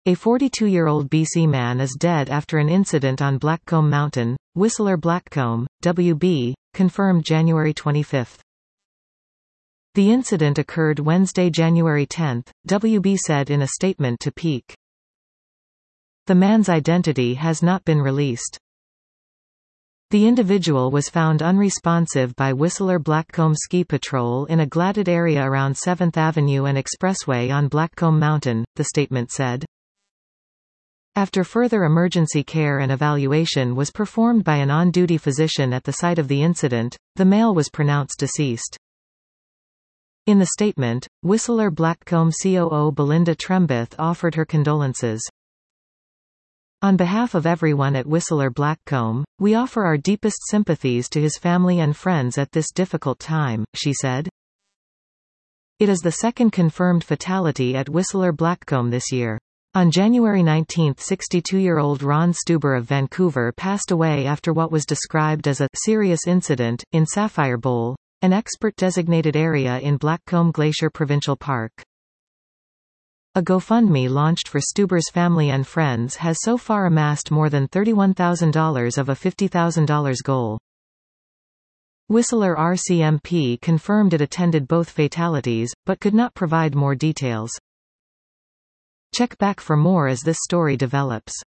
A 42-year-old BC man is dead after an incident on Blackcomb Mountain, Whistler Blackcomb, WB, confirmed January 25. The incident occurred Wednesday, January 10, WB said in a statement to Peak. The man's identity has not been released. The individual was found unresponsive by Whistler Blackcomb Ski Patrol in a gladded area around 7th Avenue and Expressway on Blackcomb Mountain, the statement said. After further emergency care and evaluation was performed by an on-duty physician at the site of the incident, the male was pronounced deceased. In the statement, Whistler Blackcomb COO Belinda Trembeth offered her condolences. On behalf of everyone at Whistler Blackcomb, we offer our deepest sympathies to his family and friends at this difficult time, she said. It is the second confirmed fatality at Whistler Blackcomb this year. On January 19, 62-year-old Ron Stuber of Vancouver passed away after what was described as a serious incident in Sapphire Bowl, an expert-designated area in Blackcomb Glacier Provincial Park. A GoFundMe launched for Stuber's family and friends has so far amassed more than $31,000 of a $50,000 goal. Whistler RCMP confirmed it attended both fatalities, but could not provide more details. Check back for more as this story develops.